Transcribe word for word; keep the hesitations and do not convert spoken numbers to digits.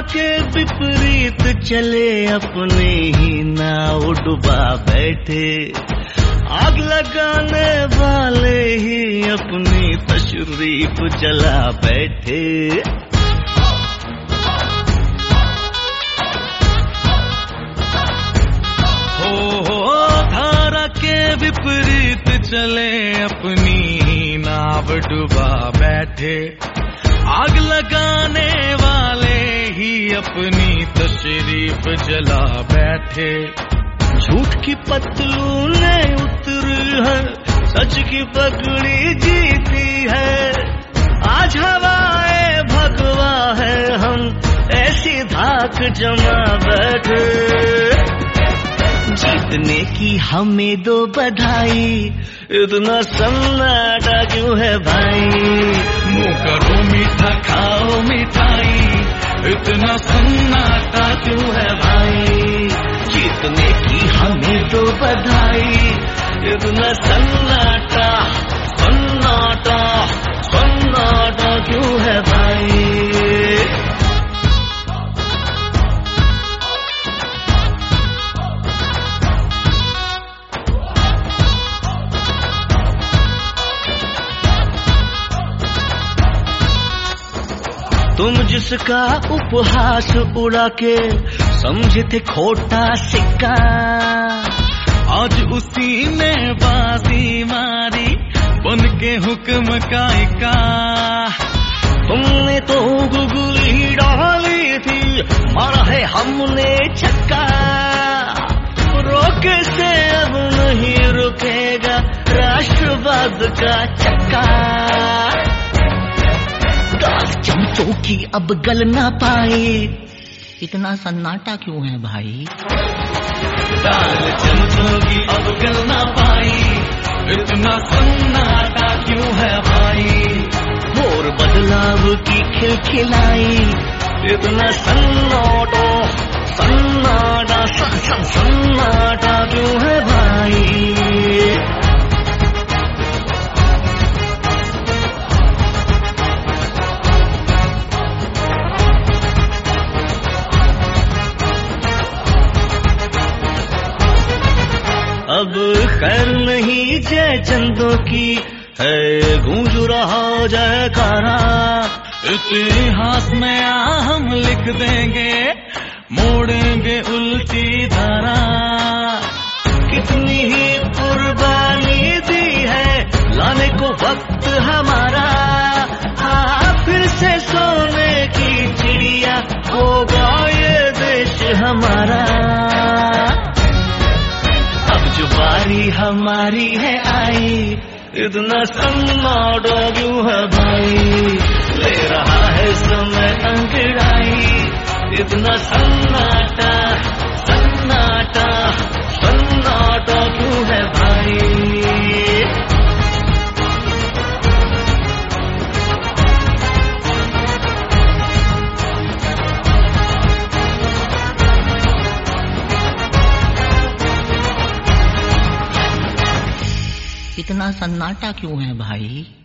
के विपरीत चले अपने ही नाव डुबा बैठे, आग लगाने वाले ही अपनी तशरीफ जला बैठे। हो हो धारा के विपरीत चले अपनी ही नाव डुबा बैठे, आग लगाने वाले ही अपनी तशरीफ जला बैठे। झूठ की पतलूने उतरी है, सच की पगड़ी जीती है। आज हवाए भगवा है, हम ऐसी धाक जमा बैठे। जीतने की हमें दो बधाई, इतना सन्नाटा क्यों है भाई? मुंह करो मीठा खाओ मिठाई, इतना सन्नाटा क्यों है भाई? जीतने की हमें दो बधाई, इतना सन्नाटा सन्नाटा सन्नाटा क्यों है भाई? तुम जिसका उपहास उड़ा के समझे थे खोटा सिक्का, आज उसी ने बाजी मारी बन के हुक्म का इक्का। तुमने तो गुगली डाली थी, मारा है हमने छक्का। रोके से अब नहीं रुकेगा राष्ट्रवाद का चक्का। चमचों की अब गल ना पाए, इतना सन्नाटा क्यों है भाई? दाल चमचों की अब गल ना पाई, इतना सन्नाटा क्यों है भाई? और बदलाव की खिलखिलाई, इतना सन्नाटा सन्नाटा सन्नाटा क्यों है भाई? अब खैर नहीं जय चंदों की है, गूंज रहा जयकारा। इतिहास में आ हम लिख देंगे, मोड़ेंगे उल्टी धारा। कितनी ही कुर्बानी दी है, लाने को वक्त हमारा। हाँ फिर से सोने की चिड़िया होगा ये देश हमारा। जो बारी हमारी है आई, इतना सन्नाटा क्यों है भाई? ले रहा है समय अंगड़ाई, इतना सन्नाटा सन्नाटा सन्नाटा क्यों है भाई? इतना सन्नाटा क्यों है भाई?